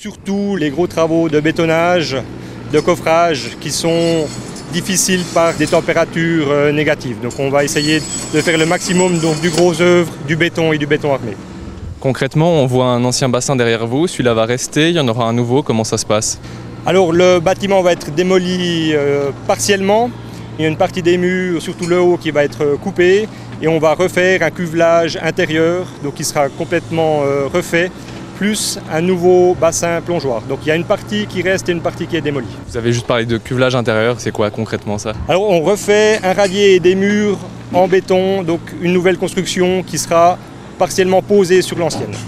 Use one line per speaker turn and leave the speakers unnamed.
surtout les gros travaux de bétonnage, de coffrage qui sont difficiles par des températures négatives. Donc on va essayer de faire le maximum donc, du gros œuvre, du béton et du béton armé.
Concrètement, on voit un ancien bassin derrière vous, celui-là va rester, il y en aura un nouveau, comment ça se passe?
Alors le bâtiment va être démoli partiellement. Il y a une partie des murs, surtout le haut, qui va être coupée et on va refaire un cuvelage intérieur, donc qui sera complètement refait, plus un nouveau bassin plongeoir. Donc il y a une partie qui reste et une partie qui est démolie.
Vous avez juste parlé de cuvelage intérieur, c'est quoi concrètement ça?
Alors on refait un radier et des murs en béton, donc une nouvelle construction qui sera partiellement posée sur l'ancienne.